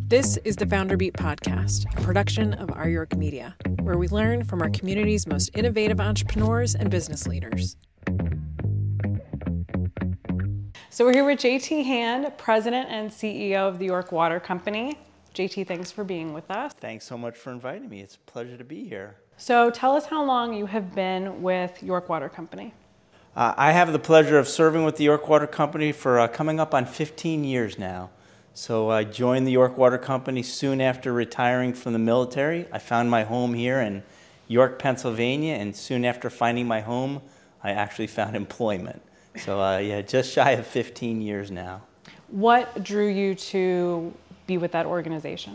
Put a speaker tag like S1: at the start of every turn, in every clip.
S1: This is the Founder Beat podcast, a production of Our York Media, where we learn from our community's most innovative entrepreneurs and business leaders. So we're here with JT Hand, President and CEO of the York Water Company. JT, thanks for being with us.
S2: Thanks so much for inviting me. It's a pleasure to be here.
S1: So tell us how long you have been with York Water Company.
S2: I have the pleasure of serving with the York Water Company for coming up on 15 years now. So I joined the York Water Company soon after retiring from the military. I found my home here in York, Pennsylvania, and soon after finding my home, I actually found employment. So just shy of 15 years now.
S1: What drew you to be with that organization?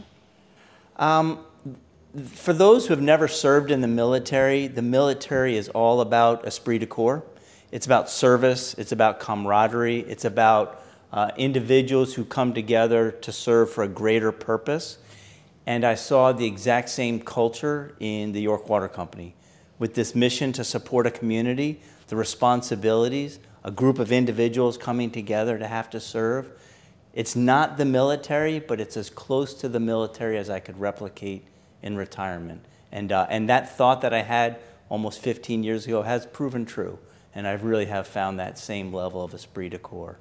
S2: For those who have never served in the military is all about esprit de corps. It's about service, it's about camaraderie, it's about individuals who come together to serve for a greater purpose. And I saw the exact same culture in the York Water Company. With this mission to support a community, the responsibilities, a group of individuals coming together to have to serve. It's not the military, but it's as close to the military as I could replicate in retirement. And that thought that I had almost 15 years ago has proven true. And I really have found that same level of esprit de corps.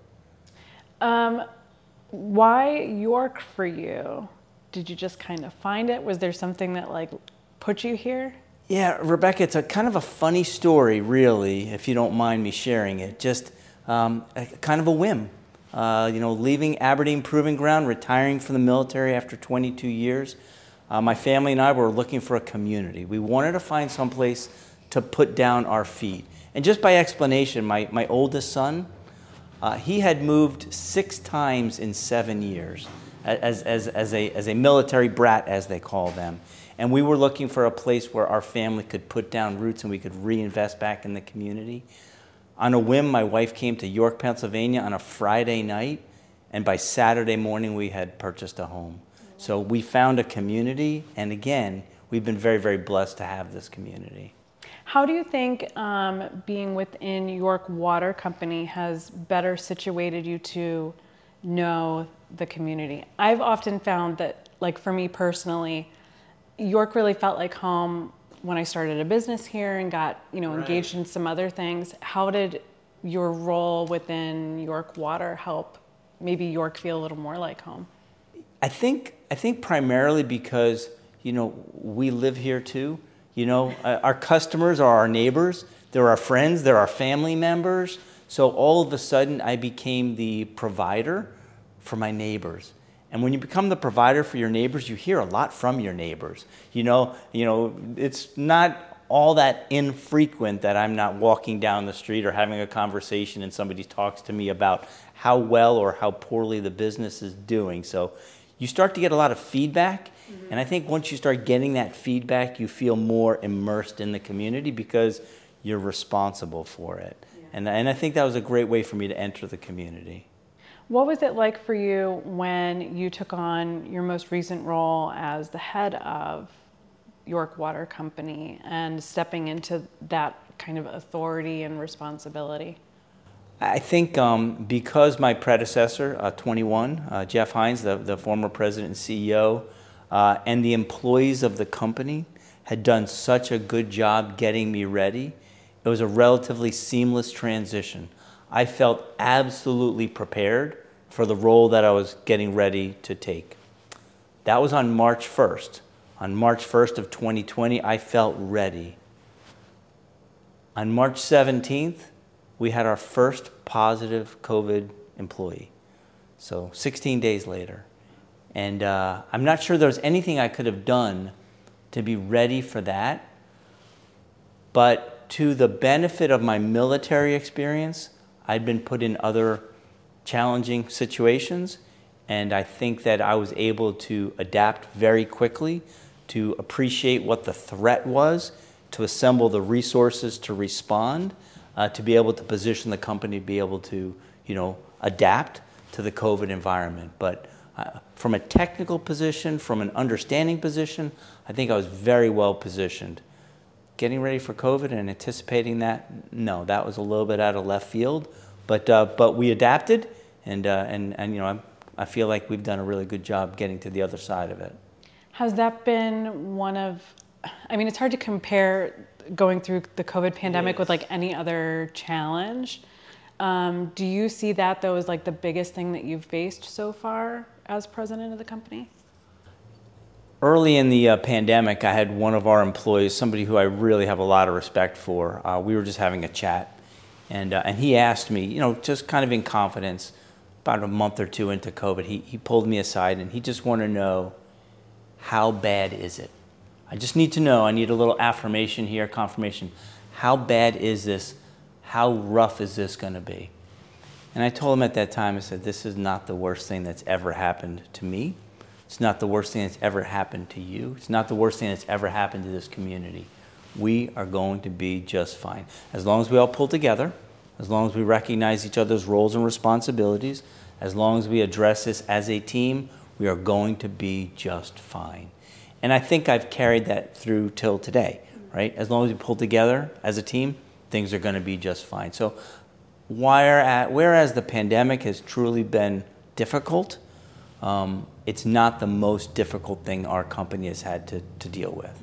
S1: Why York for you? Did you just kind of find it? Was there something that put you here?
S2: Yeah, Rebecca, it's a kind of a funny story, really, if you don't mind me sharing it. Just kind of a whim. Leaving Aberdeen Proving Ground, retiring from the military after 22 years, my family and I were looking for a community. We wanted to find someplace to put down our feet. And just by explanation, my oldest son, he had moved 6 times in 7 years as a military brat, as they call them. And we were looking for a place where our family could put down roots and we could reinvest back in the community. On a whim, my wife came to York, Pennsylvania on a Friday night, and by Saturday morning we had purchased a home. So we found a community, and again, we've been very, very blessed to have this community.
S1: How do you think being within York Water Company has better situated you to know the community? I've often found that, for me personally, York really felt like home when I started a business here and got, engaged in some other things. How did your role within York Water help maybe York feel a little more like home?
S2: I think primarily because, we live here too. Our customers are our neighbors, they're our friends, they're our family members. So all of a sudden I became the provider for my neighbors. And when you become the provider for your neighbors, you hear a lot from your neighbors. It's not all that infrequent that I'm not walking down the street or having a conversation and somebody talks to me about how well or how poorly the business is doing. So you start to get a lot of feedback. Mm-hmm. And I think once you start getting that feedback, you feel more immersed in the community because you're responsible for it. Yeah. And I think that was a great way for me to enter the community.
S1: What was it like for you when you took on your most recent role as the head of York Water Company and stepping into that kind of authority and responsibility?
S2: I think because my predecessor, 21, Jeff Hines, the former president and CEO, and the employees of the company had done such a good job getting me ready, it was a relatively seamless transition. I felt absolutely prepared for the role that I was getting ready to take. That was on March 1st. On March 1st of 2020, I felt ready. On March 17th, we had our first positive COVID employee. So 16 days later. And I'm not sure there was anything I could have done to be ready for that. But to the benefit of my military experience, I'd been put in other challenging situations, and I think that I was able to adapt very quickly, to appreciate what the threat was, to assemble the resources to respond, to be able to position the company to be able to, adapt to the COVID environment. But from a technical position, from an understanding position, I think I was very well positioned. Getting ready for COVID and anticipating that, no, that was a little bit out of left field. But we adapted, and I'm I feel like we've done a really good job getting to the other side of it.
S1: Has that been it's hard to compare going through the COVID pandemic with like any other challenge. Do you see that though as like the biggest thing that you've faced so far as president of the company?
S2: Early in the pandemic, I had one of our employees, somebody who I really have a lot of respect for. We were just having a chat, and he asked me, just kind of in confidence, about a month or two into COVID, he pulled me aside and he just wanted to know, how bad is it? I just need to know, I need a little affirmation here, confirmation. How bad is this? How rough is this going to be? And I told him at that time, I said, this is not the worst thing that's ever happened to me. It's not the worst thing that's ever happened to you. It's not the worst thing that's ever happened to this community. We are going to be just fine. As long as we all pull together, as long as we recognize each other's roles and responsibilities, as long as we address this as a team, we are going to be just fine. And I think I've carried that through till today, right? As long as we pull together as a team, things are going to be just fine. So whereas the pandemic has truly been difficult, it's not the most difficult thing our company has had to deal with.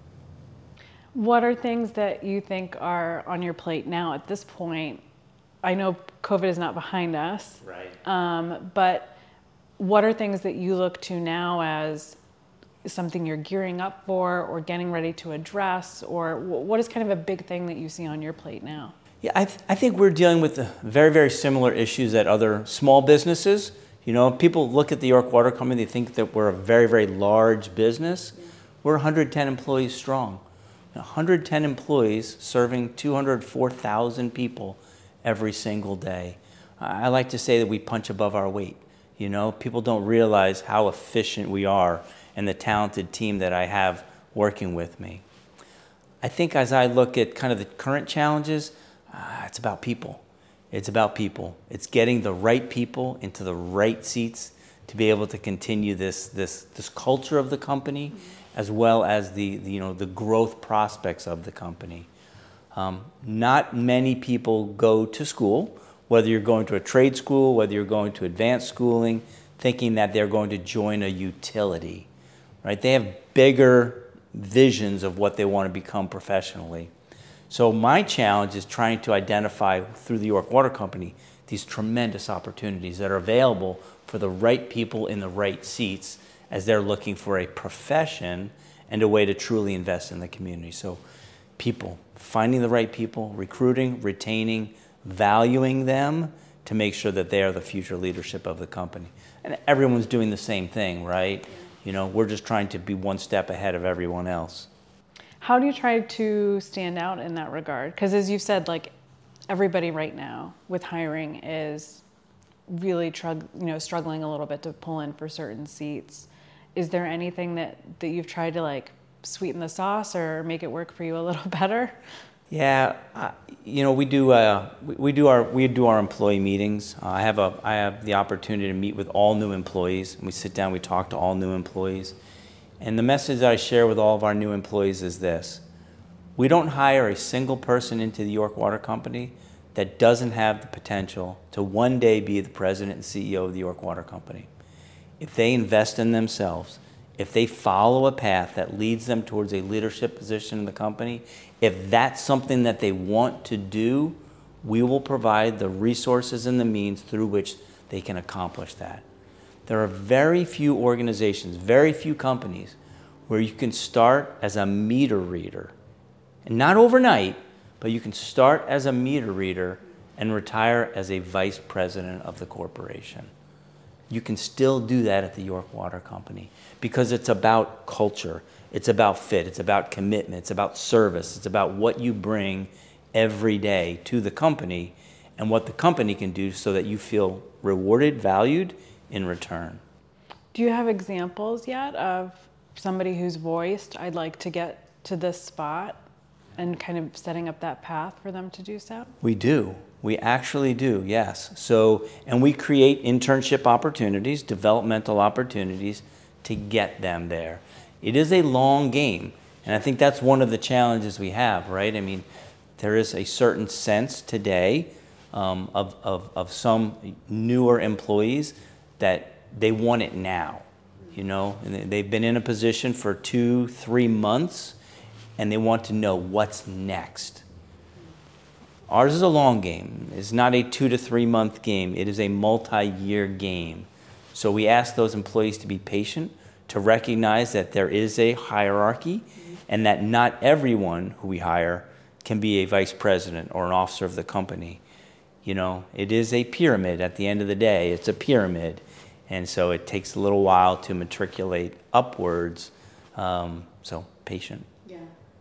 S1: What are things that you think are on your plate now at this point? I know COVID is not behind us,
S2: right?
S1: But what are things that you look to now as something you're gearing up for or getting ready to address, or what is kind of a big thing that you see on your plate now?
S2: Yeah, I think we're dealing with very, very similar issues that other small businesses. People look at the York Water Company, they think that we're a very, very large business. We're 110 employees strong. 110 employees serving 204,000 people every single day. I like to say that we punch above our weight. People don't realize how efficient we are and the talented team that I have working with me. I think as I look at kind of the current challenges, it's about people. It's about people. It's getting the right people into the right seats to be able to continue this culture of the company, as well as the growth prospects of the company. Not many people go to school, whether you're going to a trade school, whether you're going to advanced schooling, thinking that they're going to join a utility, right? They have bigger visions of what they want to become professionally. So my challenge is trying to identify through the York Water Company these tremendous opportunities that are available for the right people in the right seats as they're looking for a profession and a way to truly invest in the community. So people, finding the right people, recruiting, retaining, valuing them to make sure that they are the future leadership of the company. And everyone's doing the same thing, right? We're just trying to be one step ahead of everyone else.
S1: How do you try to stand out in that regard? Because as you've said, like everybody right now with hiring is really struggling a little bit to pull in for certain seats. Is there anything that you've tried to like sweeten the sauce or make it work for you a little better?
S2: Yeah, we do our employee meetings. I have the opportunity to meet with all new employees. We sit down, we talk to all new employees. And the message that I share with all of our new employees is this: we don't hire a single person into the York Water Company that doesn't have the potential to one day be the president and CEO of the York Water Company. If they invest in themselves, if they follow a path that leads them towards a leadership position in the company, if that's something that they want to do, we will provide the resources and the means through which they can accomplish that. There are very few organizations, very few companies where you can start as a meter reader. And not overnight, but you can start as a meter reader and retire as a vice president of the corporation. You can still do that at the York Water Company because it's about culture, it's about fit, it's about commitment, it's about service, it's about what you bring every day to the company and what the company can do so that you feel rewarded, valued in return.
S1: Do you have examples yet of somebody who's voiced, I'd like to get to this spot, and kind of setting up that path for them to do so?
S2: We do. We actually do, yes. So, and we create internship opportunities, developmental opportunities to get them there. It is a long game, and I think that's one of the challenges we have, right? I mean, there is a certain sense today of some newer employees that they want it now, you know, and they've been in a position for 2-3 months, and they want to know what's next. Ours is a long game. It's not a 2 to 3 month game. It is a multi-year game. So we ask those employees to be patient, to recognize that there is a hierarchy, and that not everyone who we hire can be a vice president or an officer of the company. You know, it is a pyramid at the end of the day. It's a pyramid. And so it takes a little while to matriculate upwards. So patient.
S1: Yeah.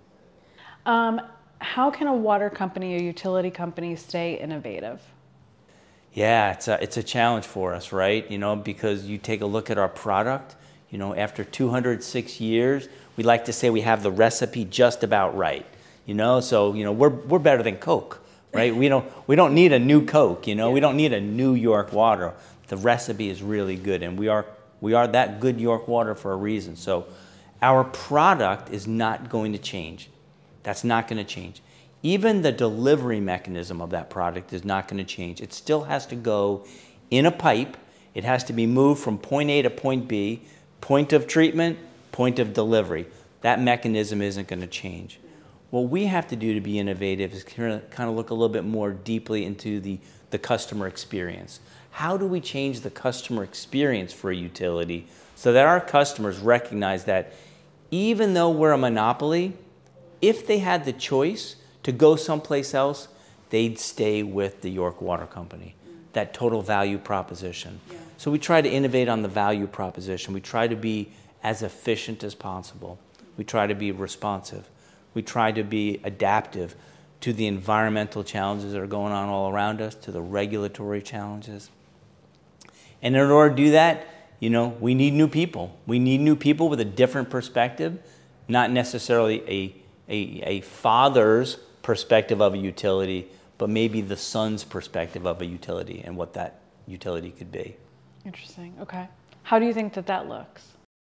S1: How can a water company or utility company stay innovative?
S2: Yeah, it's a challenge for us, right? You know, because you take a look at our product, you know, after 206 years, we like to say we have the recipe just about right. You know, so, you know, we're better than Coke, right? We don't need a new Coke, you know, yeah. We don't need a New York water. The recipe is really good, and we are that good York water for a reason. So our product is not going to change. That's not going to change. Even the delivery mechanism of that product is not going to change. It still has to go in a pipe. It has to be moved from point A to point B, point of treatment, point of delivery. That mechanism isn't going to change. What we have to do to be innovative is kind of look a little bit more deeply into the customer experience. How do we change the customer experience for a utility so that our customers recognize that even though we're a monopoly, if they had the choice to go someplace else, they'd stay with the York Water Company, that total value proposition. Yeah. So we try to innovate on the value proposition. We try to be as efficient as possible. We try to be responsive. We try to be adaptive to the environmental challenges that are going on all around us, to the regulatory challenges. And in order to do that, you know, we need new people. We need new people with a different perspective, not necessarily a father's perspective of a utility, but maybe the son's perspective of a utility and what that utility could be.
S1: Interesting. Okay. How do you think that looks?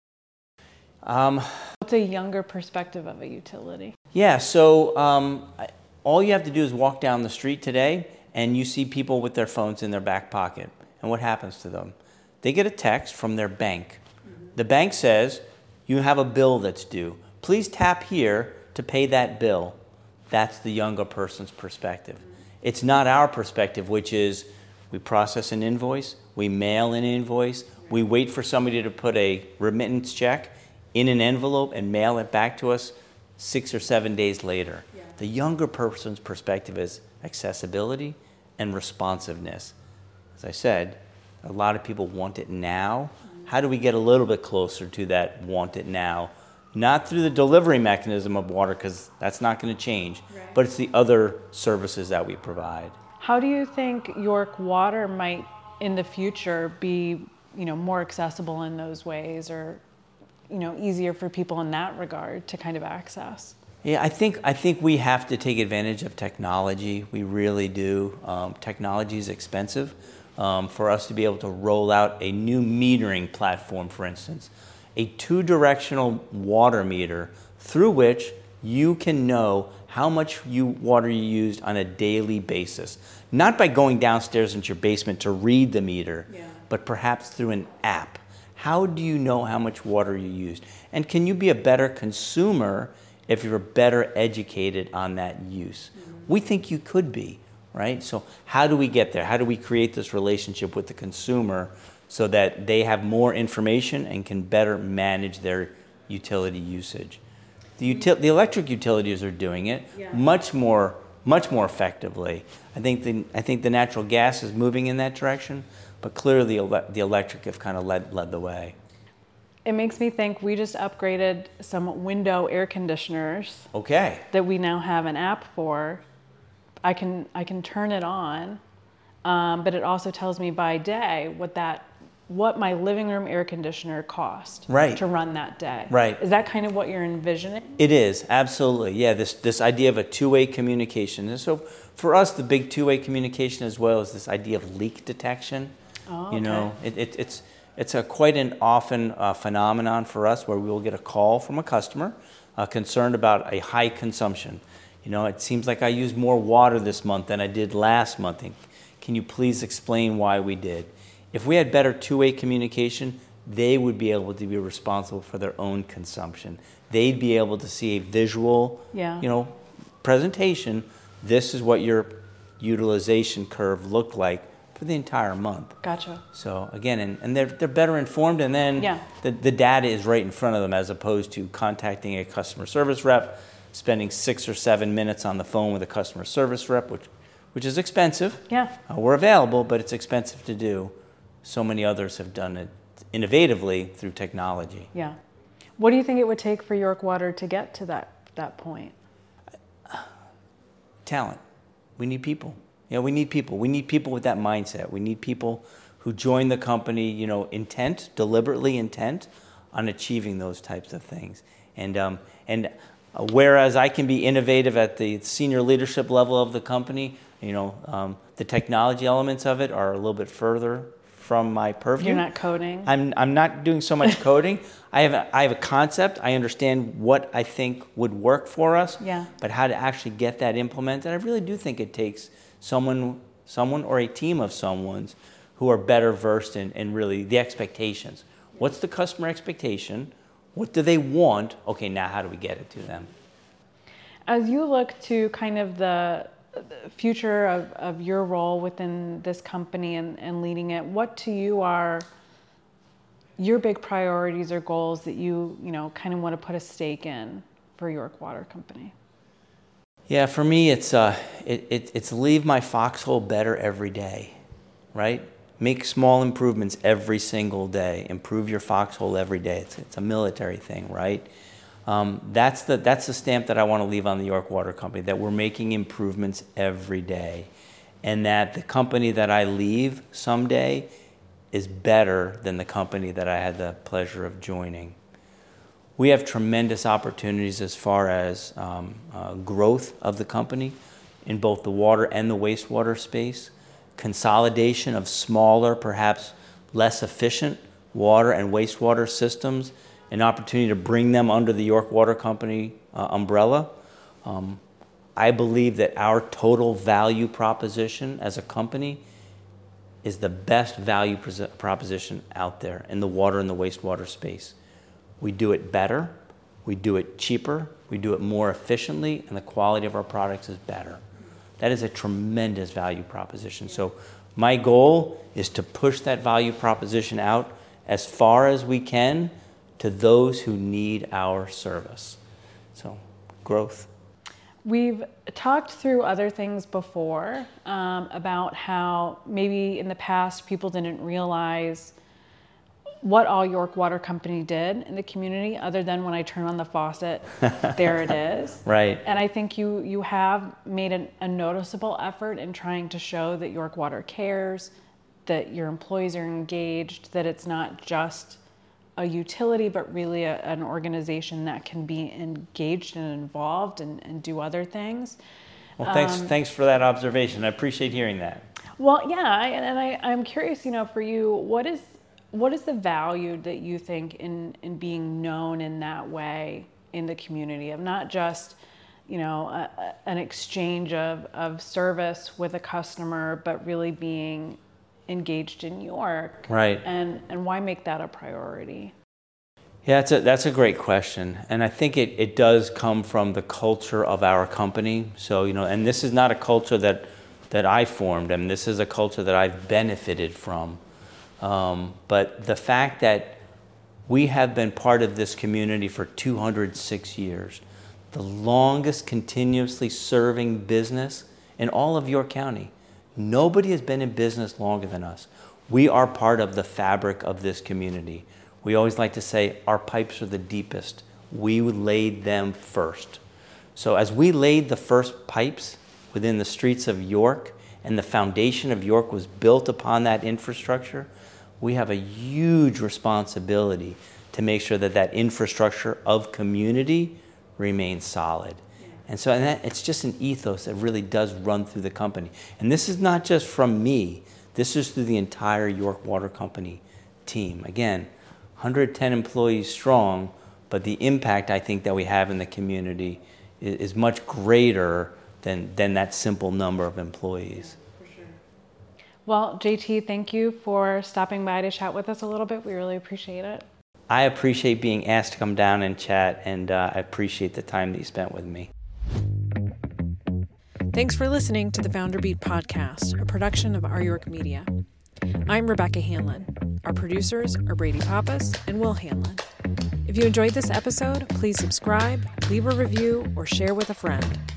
S1: What's a younger perspective of a utility?
S2: Yeah, so all you have to do is walk down the street today and you see people with their phones in their back pocket. And what happens to them? They get a text from their bank. Mm-hmm. The bank says, you have a bill that's due. Please tap here to pay that bill. That's the younger person's perspective. Mm-hmm. It's not our perspective, which is we process an invoice, we mail an invoice, we wait for somebody to put a remittance check in an envelope and mail it back to us 6 or 7 days later. Yeah. The younger person's perspective is accessibility and responsiveness. As I said, a lot of people want it now. Mm-hmm. How do we get a little bit closer to that want it now? Not through the delivery mechanism of water, because that's not going to change, right. But it's the other services that we provide.
S1: How do you think York Water might, in the future, be, you know, more accessible in those ways, or, you know, easier for people in that regard to kind of access?
S2: Yeah, I think we have to take advantage of technology. We really do. Technology is expensive. For us to be able to roll out a new metering platform, for instance, a 2-directional water meter through which you can know how much water you used on a daily basis. Not by going downstairs into your basement to read the meter, yeah. But perhaps through an app. How do you know how much water you used? And can you be a better consumer if you're better educated on that use? Mm-hmm. We think you could be, right? So how do we get there? How do we create this relationship with the consumer so that they have more information and can better manage their utility usage? The electric utilities are doing it, yeah. much more effectively. I think the natural gas is moving in that direction, but clearly the electric have kind of led the way.
S1: It makes me think we just upgraded some window air conditioners.
S2: Okay.
S1: That we now have an app for. I can turn it on, but it also tells me by day what my living room air conditioner cost, right. to run that day.
S2: Right.
S1: Is that kind of what you're envisioning?
S2: It is, absolutely. Yeah, this idea of a two-way communication. And so for us, the big two-way communication as well is this idea of leak detection. Oh, okay. You know, it's quite an often phenomenon for us where we will get a call from a customer concerned about a high consumption. You know, it seems like I used more water this month than I did last month. Can you please explain why we did? If we had better two-way communication, they would be able to be responsible for their own consumption. They'd be able to see a visual, presentation. This is what your utilization curve looked like for the entire month.
S1: Gotcha.
S2: So again, and they're better informed, and then the data is right in front of them, as opposed to contacting a customer service rep, spending 6 or 7 minutes on the phone with a customer service rep, which is expensive.
S1: Yeah.
S2: We're available, but it's expensive to do. So many others have done it innovatively through technology.
S1: Yeah. What do you think it would take for York Water to get to that point?
S2: Talent. We need people. We need people. We need people with that mindset. We need people who join the company, deliberately intent on achieving those types of things. And whereas I can be innovative at the senior leadership level of the company, the technology elements of it are a little bit further from my purview.
S1: You're not coding?
S2: I'm not doing so much coding. I have a concept. I understand what I think would work for us.
S1: Yeah.
S2: But how to actually get that implemented, I really do think it takes someone or a team of someone's who are better versed in really the expectations. What's the customer expectation? What do they want? Okay, now how do we get it to them?
S1: As you look to kind of the future of your role within this company and leading it, what to you are your big priorities or goals that you kind of want to put a stake in for York Water Company?
S2: Yeah, for me, it's leave my foxhole better every day, right? Make small improvements every single day. Improve your foxhole every day. It's a military thing, right? That's the stamp that I want to leave on the York Water Company, that we're making improvements every day, and that the company that I leave someday is better than the company that I had the pleasure of joining. We have tremendous opportunities as far as growth of the company in both the water and the wastewater space, consolidation of smaller, perhaps less efficient water and wastewater systems, an opportunity to bring them under the York Water Company umbrella. I believe that our total value proposition as a company is the best value proposition out there in the water and the wastewater space. We do it better, we do it cheaper, we do it more efficiently, and the quality of our products is better. That is a tremendous value proposition. So my goal is to push that value proposition out as far as we can to those who need our service. So, growth.
S1: We've talked through other things before about how maybe in the past people didn't realize what all York Water Company did in the community, other than when I turn on the faucet, there it is.
S2: Right.
S1: And I think you have made a noticeable effort in trying to show that York Water cares, that your employees are engaged, that it's not just a utility, but really an organization that can be engaged and involved and do other things.
S2: Well, thanks for that observation. I appreciate hearing that.
S1: Well, yeah, I'm curious, for you, what is the value that you think in being known in that way in the community, of not just, an exchange of service with a customer, but really being engaged in York?
S2: Right.
S1: And why make that a priority?
S2: Yeah, that's a great question. And I think it does come from the culture of our company. So, and this is not a culture that I formed. I mean, this is a culture that I've benefited from. But the fact that we have been part of this community for 206 years, the longest continuously serving business in all of York County. Nobody has been in business longer than us. We are part of the fabric of this community. We always like to say our pipes are the deepest. We laid them first. So as we laid the first pipes within the streets of York, and the foundation of York was built upon that infrastructure, we have a huge responsibility to make sure that infrastructure of community remains solid. And so it's just an ethos that really does run through the company. And this is not just from me. This is through the entire York Water Company team. Again, 110 employees strong, but the impact I think that we have in the community is much greater than that simple number of employees.
S1: For sure. Well, JT, thank you for stopping by to chat with us a little bit. We really appreciate it.
S2: I appreciate being asked to come down and chat, and I appreciate the time that you spent with me.
S3: Thanks for listening to the Founder Beat podcast, a production of Our York Media. I'm Rebecca Hanlon. Our producers are Brady Pappas and Will Hanlon. If you enjoyed this episode, please subscribe, leave a review, or share with a friend.